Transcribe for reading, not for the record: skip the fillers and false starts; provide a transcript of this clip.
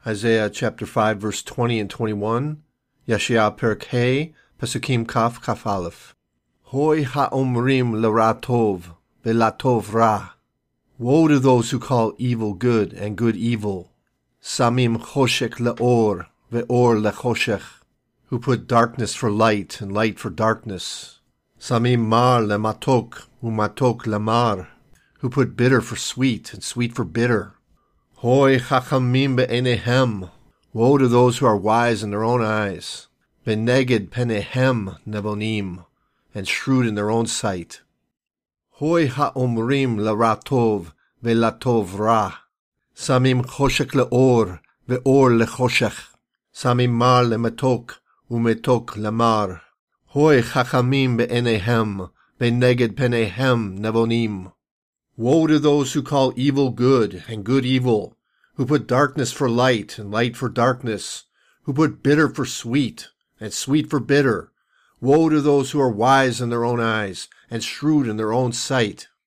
Isaiah chapter 5, verse 20 and 21. Yeshaya Perek Hey, Pesukim Kaf Kaf Aleph. Hoi ha'omrim l'ra tov, ve'latov ra. Woe to those who call evil good and good evil. Samim choshek le'or, ve'or le'choshech. Who put darkness for light and light for darkness. Samim mar le'matok, u'matok le'mar. Who put bitter for sweet and sweet for bitter. Hoi chachamim be'enehem. Woe to those who are wise in their own eyes. Ve'neged penehem nevonim. And shrewd in their own sight. Hoi ha'omrim l'ra tov ve'latov ra. Samim choshek le'or ve'or le'choshech. Samim mar le'metok u'metok le'mar. Hoi chachamim be'enehem ve'neged penehem nevonim. Woe to those who call evil good and good evil, who put darkness for light and light for darkness, who put bitter for sweet and sweet for bitter. Woe to those who are wise in their own eyes and shrewd in their own sight.